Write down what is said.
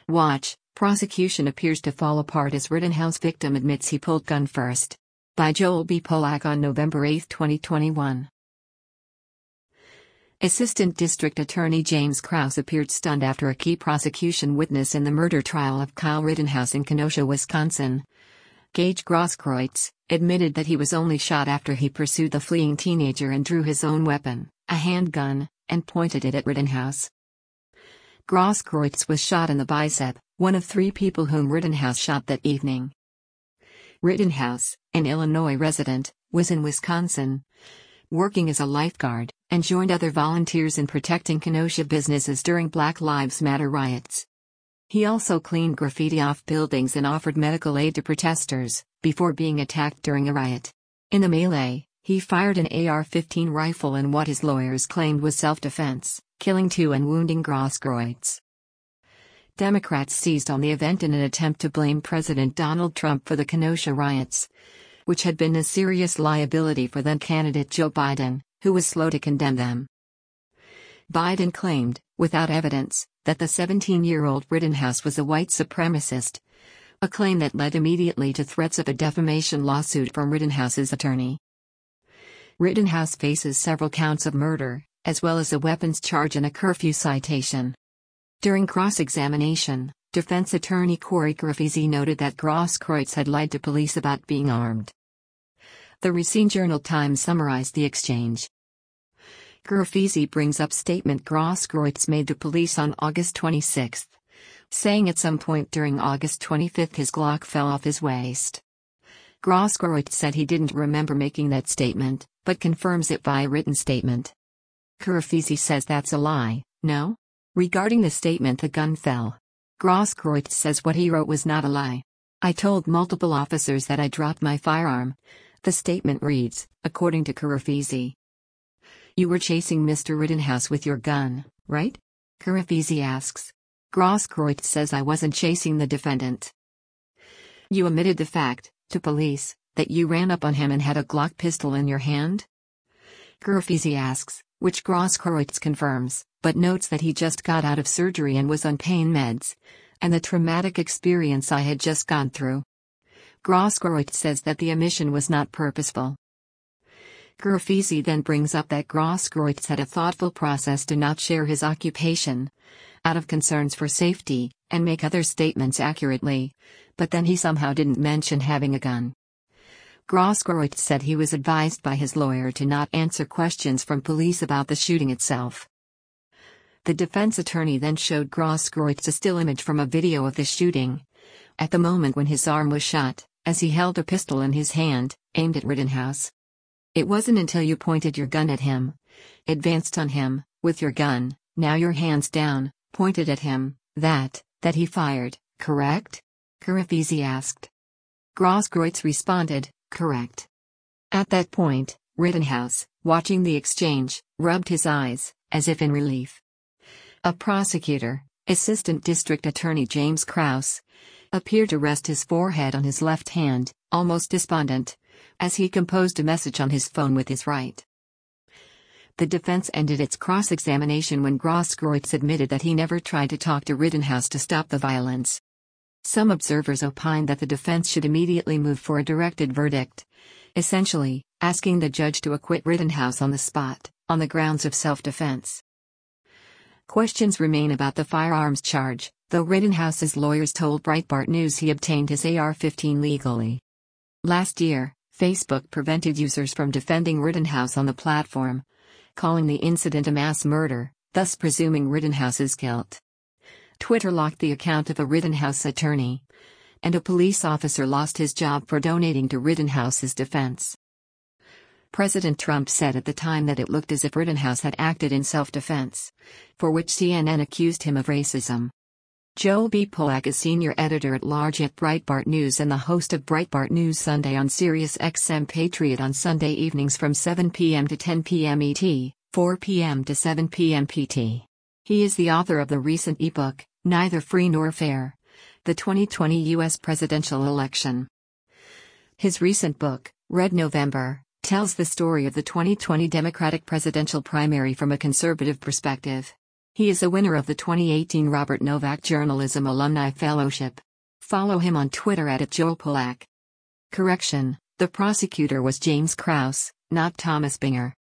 Watch, prosecution appears to fall apart as Rittenhouse victim admits he pulled gun first. By Joel B. Polak on November 8, 2021. Assistant District Attorney James Krause appeared stunned after a key prosecution witness in the murder trial of Kyle Rittenhouse in Kenosha, Wisconsin. Gage Grosskreutz admitted that he was only shot after he pursued the fleeing teenager and drew his own weapon, a handgun, and pointed it at Rittenhouse. Grosskreutz was shot in the bicep, one of 3 people whom Rittenhouse shot that evening. Rittenhouse, an Illinois resident, was in Wisconsin, working as a lifeguard, and joined other volunteers in protecting Kenosha businesses during Black Lives Matter riots. He also cleaned graffiti off buildings and offered medical aid to protesters, before being attacked during a riot. In the melee, he fired an AR-15 rifle in what his lawyers claimed was self-defense, killing 2 and wounding Grosskreutz. Democrats seized on the event in an attempt to blame President Donald Trump for the Kenosha riots, which had been a serious liability for then-candidate Joe Biden, who was slow to condemn them. Biden claimed, without evidence, that the 17-year-old Rittenhouse was a white supremacist, a claim that led immediately to threats of a defamation lawsuit from Rittenhouse's attorney. Rittenhouse faces several counts of murder, as well as a weapons charge and a curfew citation. During cross-examination, defense attorney Corey Graffizi noted that Grosskreutz had lied to police about being armed. The Racine Journal-Times summarized the exchange. Graffizi brings up statement Grosskreutz made to police on August 26, saying at some point during August 25 his Glock fell off his waist. Grosskreutz said he didn't remember making that statement, but confirms it via written statement. Graffizi says that's a lie, no? Regarding the statement the gun fell, Grosskreutz says what he wrote was not a lie. I told multiple officers that I dropped my firearm. The statement reads, according to Graffizi. You were chasing Mr. Rittenhouse with your gun, right? Graffizi asks. Grosskreutz says I wasn't chasing the defendant. You admitted the fact, to police, that you ran up on him and had a Glock pistol in your hand? Graffizi asks, which Grosskreutz confirms, but notes that he just got out of surgery and was on pain meds, and the traumatic experience I had just gone through. Grosskreutz says that the omission was not purposeful. Graffizi then brings up that Grosskreutz had a thoughtful process to not share his occupation, out of concerns for safety, and make other statements accurately, but then he somehow didn't mention having a gun. Grosskreutz said he was advised by his lawyer to not answer questions from police about the shooting itself. The defense attorney then showed Grosskreutz a still image from a video of the shooting, at the moment when his arm was shot, as he held a pistol in his hand, aimed at Rittenhouse. It wasn't until you pointed your gun at him, advanced on him, with your gun, now your hands down, pointed at him, that he fired, correct? Graffizi asked. Grosskreutz responded, correct. At that point, Rittenhouse, watching the exchange, rubbed his eyes, as if in relief. A prosecutor, Assistant District Attorney James Krause, appeared to rest his forehead on his left hand, almost despondent, as he composed a message on his phone with his right. The defense ended its cross-examination when Grosskreutz admitted that he never tried to talk to Rittenhouse to stop the violence. Some observers opined that the defense should immediately move for a directed verdict, essentially, asking the judge to acquit Rittenhouse on the spot, on the grounds of self-defense. Questions remain about the firearms charge, though Rittenhouse's lawyers told Breitbart News he obtained his AR-15 legally. Last year, Facebook prevented users from defending Rittenhouse on the platform, calling the incident a mass murder, thus presuming Rittenhouse's guilt. Twitter locked the account of a Rittenhouse attorney, and a police officer lost his job for donating to Rittenhouse's defense. President Trump said at the time that it looked as if Rittenhouse had acted in self-defense, for which CNN accused him of racism. Joel B. Polak is senior editor-at-large at Breitbart News and the host of Breitbart News Sunday on SiriusXM Patriot on Sunday evenings from 7 p.m. to 10 p.m. ET, 4 p.m. to 7 p.m. PT. He is the author of the recent ebook, Neither Free Nor Fair: The 2020 U.S. Presidential Election. His recent book, Red November, tells the story of the 2020 Democratic presidential primary from a conservative perspective. He is a winner of the 2018 Robert Novak Journalism Alumni Fellowship. Follow him on Twitter at @JoelPolak. Correction, the prosecutor was James Krause, not Thomas Binger.